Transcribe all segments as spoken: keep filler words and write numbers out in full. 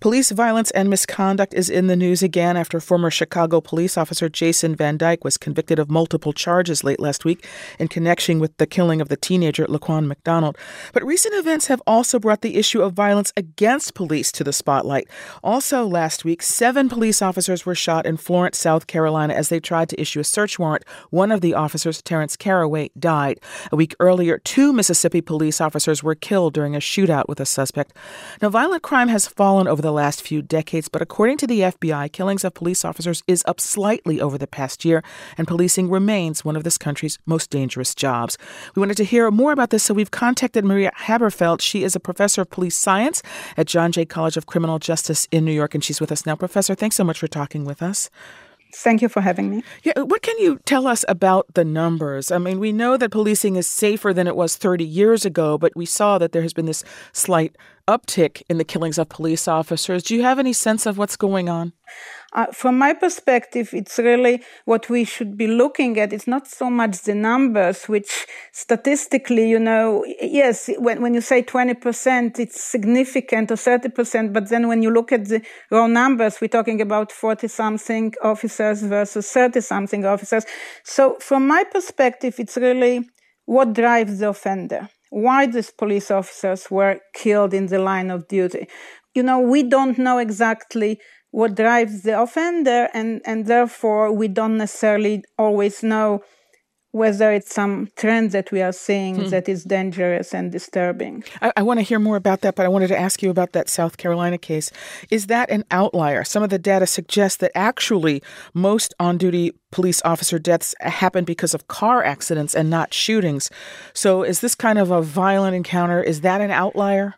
Police violence and misconduct is in the news again after former Chicago police officer Jason Van Dyke was convicted of multiple charges late last week in connection with the killing of the teenager Laquan McDonald. But recent events have also brought the issue of violence against police to the spotlight. Also last week, seven police officers were shot in Florence, South Carolina, as they tried to issue a search warrant. One of the officers, Terrence Caraway, died. A week earlier, two Mississippi police officers were killed during a shootout with a suspect. Now, violent crime has fallen over the last few decades, but according to the F B I, killings of police officers is up slightly over the past year, and policing remains one of this country's most dangerous jobs. We wanted to hear more about this, so we've contacted Maria Haberfeld. She is a professor of police science at John Jay College of Criminal Justice in New York, and she's with us now. Professor, thanks so much for talking with us. Thank you for having me. Yeah, what can you tell us about the numbers? I mean, we know that policing is safer than it was thirty years ago, but we saw that there has been this slight uptick in the killings of police officers. Do you have any sense of what's going on? Uh, from my perspective, it's really what we should be looking at. It's not so much the numbers, which statistically, you know, yes, when, when you say twenty percent, it's significant, or thirty percent. But then when you look at the raw numbers, we're talking about forty-something officers versus thirty-something officers. So from my perspective, it's really what drives the offender. Why these police officers were killed in the line of duty. You know, we don't know exactly what drives the offender, and, and therefore we don't necessarily always know whether it's some trend that we are seeing hmm. that is dangerous and disturbing. I, I want to hear more about that, but I wanted to ask you about that South Carolina case. Is that an outlier? Some of the data suggests that actually most on-duty police officer deaths happen because of car accidents and not shootings. So is this kind of a violent encounter, is that an outlier?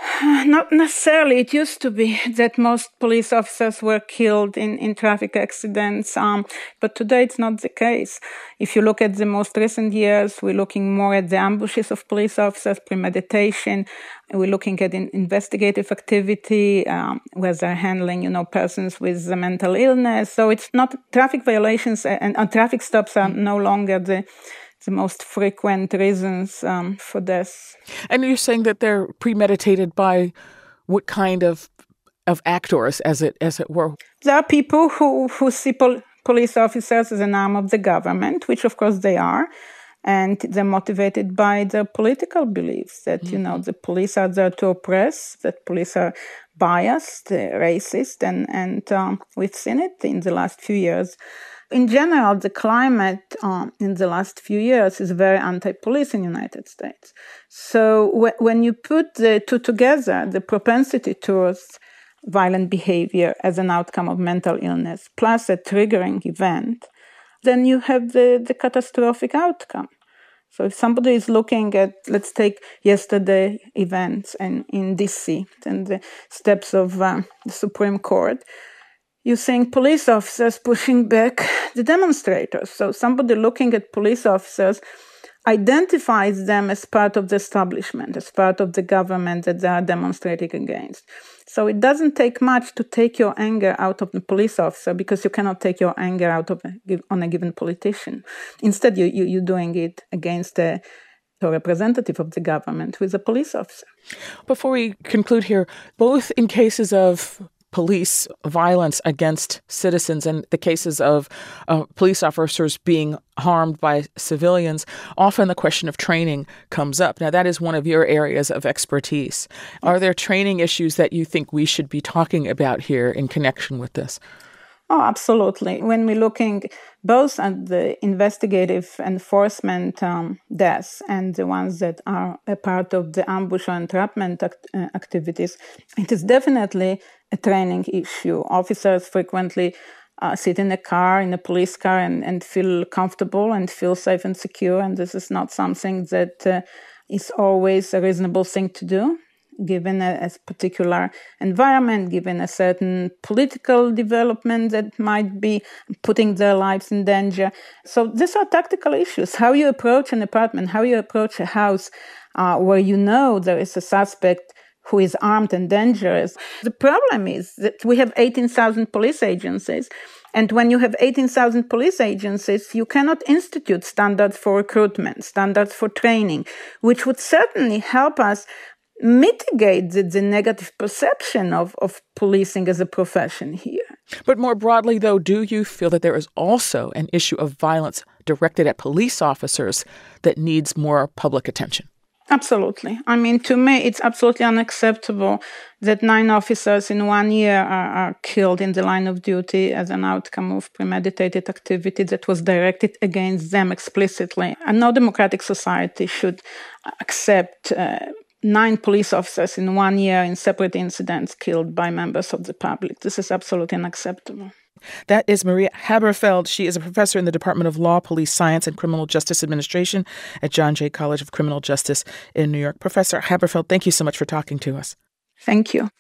Not necessarily. It used to be that most police officers were killed in, in traffic accidents, um, but today it's not the case. If you look at the most recent years, we're looking more at the ambushes of police officers, premeditation. We're looking at in investigative activity, um, where they're handling, you know, persons with a mental illness. So it's not traffic violations and, and traffic stops are no longer the the most frequent reasons um, for this. And you're saying that they're premeditated by what kind of of actors, as it as it were? There are people who, who see pol- police officers as an arm of the government, which of course they are, and they're motivated by their political beliefs that, mm-hmm. you know, the police are there to oppress, that police are biased, racist, and, and um, we've seen it in the last few years. In general, the climate um, in the last few years is very anti-police in the United States. So w- when you put the two together, the propensity towards violent behavior as an outcome of mental illness, plus a triggering event, then you have the, the catastrophic outcome. So if somebody is looking at, let's take yesterday events in, in D C and the steps of uh, the Supreme Court, you're seeing police officers pushing back the demonstrators. So somebody looking at police officers identifies them as part of the establishment, as part of the government that they are demonstrating against. So it doesn't take much to take your anger out of the police officer, because you cannot take your anger out of a, on a given politician. Instead, you, you, you're doing it against a, a representative of the government who is a police officer. Before we conclude here, both in cases of police violence against citizens and the cases of uh, police officers being harmed by civilians, often the question of training comes up. Now, that is one of your areas of expertise. Are there training issues that you think we should be talking about here in connection with this? Oh, absolutely. When we're looking both at the investigative enforcement um, deaths and the ones that are a part of the ambush or entrapment act- uh, activities, it is definitely a training issue. Officers frequently uh, sit in a car, in a police car, and, and feel comfortable and feel safe and secure. And this is not something that uh, is always a reasonable thing to do, given a, a particular environment, given a certain political development that might be putting their lives in danger. So these are tactical issues. How you approach an apartment, how you approach a house uh, where you know there is a suspect who is armed and dangerous. The problem is that we have eighteen thousand police agencies. And when you have eighteen thousand police agencies, you cannot institute standards for recruitment, standards for training, which would certainly help us mitigate the, the negative perception of, of policing as a profession here. But more broadly, though, do you feel that there is also an issue of violence directed at police officers that needs more public attention? Absolutely. I mean, to me, it's absolutely unacceptable that nine officers in one year are, are killed in the line of duty as an outcome of premeditated activity that was directed against them explicitly. And no democratic society should accept uh, nine police officers in one year in separate incidents killed by members of the public. This is absolutely unacceptable. That is Maria Haberfeld. She is a professor in the Department of Law, Police Science, and Criminal Justice Administration at John Jay College of Criminal Justice in New York. Professor Haberfeld, thank you so much for talking to us. Thank you.